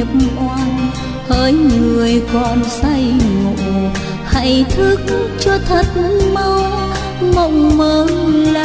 nghiệp oan. Hỡi người còn say ngủ, hãy thức cho thật mau, mộng mơ là